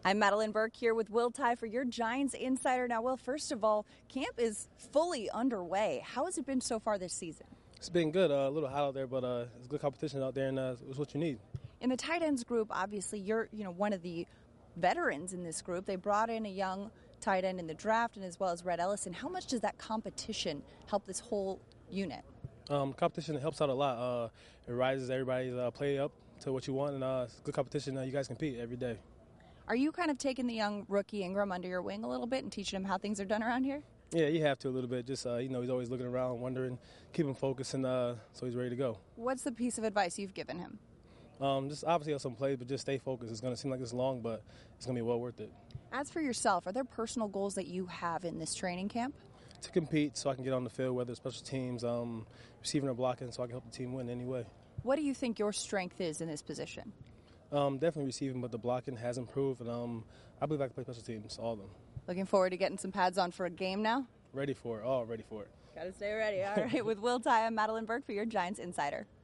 I'm Madeline Burke here with Will Ty for your Giants Insider. Now, Will, first of all, camp is fully underway. How has it been so far this season? It's been good. A little hot out there, but it's good competition out there, and it's what you need. In the tight ends group, obviously, you're one of the veterans in this group. They brought in a young tight end in the draft, and as well as Rhett Ellison. How much does that competition help this whole unit? Competition helps out a lot. It rises everybody's play up to what you want, and it's good competition. You guys compete every day. Are you kind of taking the young rookie Ingram under your wing a little bit and teaching him how things are done around here? Yeah, you have to a little bit. Just, he's always looking around, wondering, keep him focused, and so he's ready to go. What's the piece of advice you've given him? Just obviously have some plays, but just stay focused. It's going to seem like it's long, but it's going to be well worth it. As for yourself, are there personal goals that you have in this training camp? To compete so I can get on the field, whether it's special teams, receiving or blocking, so I can help the team win anyway. What do you think your strength is in this position? Definitely receiving, but the blocking has improved, and I believe I can play special teams, all of them. Looking forward to getting some pads on for a game now? Ready for it. All ready for it. Got to stay ready. All right, with Will Ty, I'm Madeline Burke for your Giants Insider.